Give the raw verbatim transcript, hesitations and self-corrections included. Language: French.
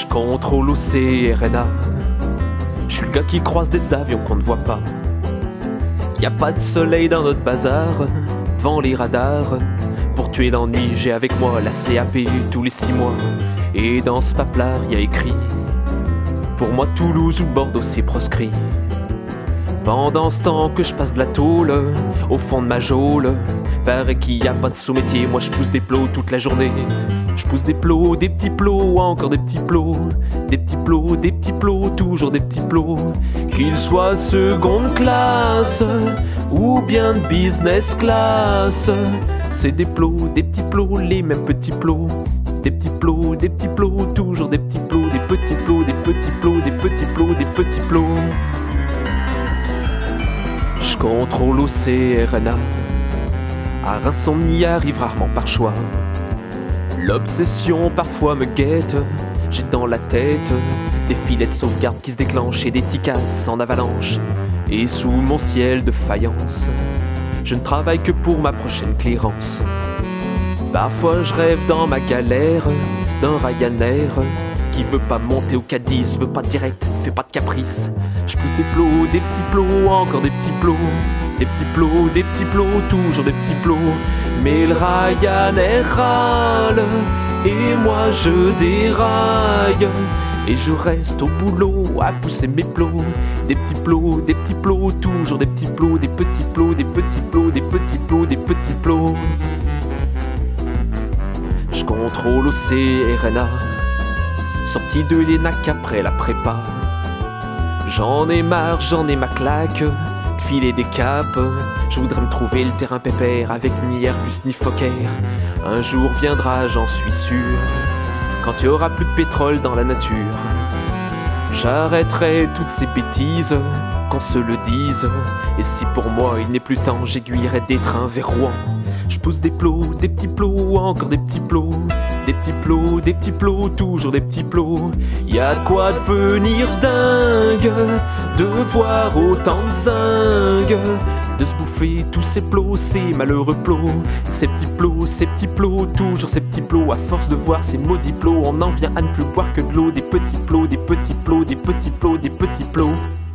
Contrôle O C R N A. Je suis le gars qui croise des avions qu'on ne voit pas. Y a pas de soleil dans notre bazar, devant les radars. Pour tuer l'ennui, j'ai avec moi la C A P tous les six mois. Et dans ce paplard, y a écrit: pour moi Toulouse ou Bordeaux c'est proscrit. Pendant ce temps que je passe de la tôle au fond de ma geôle, paraît qu'il y a pas de sous-métier, moi je pousse des plots toute la journée. Je pousse des plots, des petits plots, encore des petits plots. Des petits plots, des petits plots, toujours des petits plots. Qu'ils soient seconde classe ou bien de business class, c'est des plots, des petits plots, les mêmes petits plots. Des petits plots, des petits plots, toujours des petits plots. Des petits plots, des petits plots, des petits plots, des petits plots. Je contrôle O C R N A. À Reims on y arrive rarement par choix. L'obsession parfois me guette. J'ai dans la tête des filets de sauvegarde qui se déclenchent et des ticasses en avalanche. Et sous mon ciel de faïence, je ne travaille que pour ma prochaine clearance. Parfois je rêve dans ma galère d'un Ryanair qui veut pas monter au Cadiz, veut pas de direct, fait pas de caprice. Je pousse des plots, des petits plots, encore des petits plots. Des petits plots, des petits plots, toujours des petits plots. Mais le Ryanair râle et moi je déraille. Et je reste au boulot à pousser mes plots. Des petits plots, des petits plots, toujours des petits plots. Des petits plots, des petits plots, des petits plots, des petits plots. Je contrôle O C R N A. Sorti de l'E N A C après la prépa. J'en ai marre, j'en ai ma claque. Filer des capes, je voudrais me trouver le terrain pépère avec ni Airbus ni Fokker. Un jour viendra, j'en suis sûr, quand il y aura plus de pétrole dans la nature. J'arrêterai toutes ces bêtises, qu'on se le dise. Et si pour moi il n'est plus temps, j'aiguillerai des trains vers Rouen. Je pousse des plots, des petits plots, encore des petits plots. Des petits plots, des petits plots, toujours des petits plots. Y'a de quoi devenir dingue, de voir autant de zingue, de se bouffer tous ces plots, ces malheureux plots. Ces petits plots, ces petits plots, toujours ces petits plots. À force de voir ces maudits plots, on en vient à ne plus boire que de l'eau. Des petits plots, des petits plots, des petits plots, des petits plots.